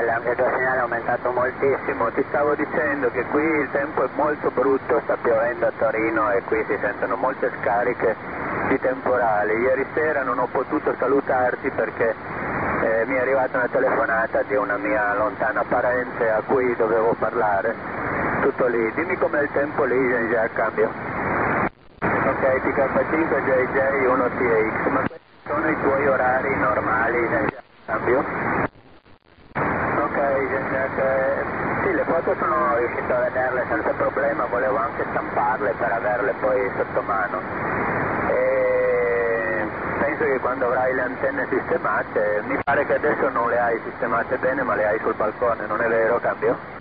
segnale, anche il tuo segnale è aumentato moltissimo. Ti stavo dicendo che qui il tempo è molto brutto, sta piovendo a Torino e qui si sentono molte scariche di temporale. Ieri sera non ho potuto salutarti perché mi è arrivata una telefonata di una mia lontana parente a cui dovevo parlare. Tutto lì. Dimmi com'è il tempo lì, già cambio. Ok, PK5 JJ 1TX, ma questi sono i tuoi orari normali, già cambio? Ok, sì, le foto sono riuscito a vederle senza problema, volevo anche stamparle per averle poi sotto mano. E penso che quando avrai le antenne sistemate, mi pare che adesso non le hai sistemate bene ma le hai sul balcone, non è vero, cambio?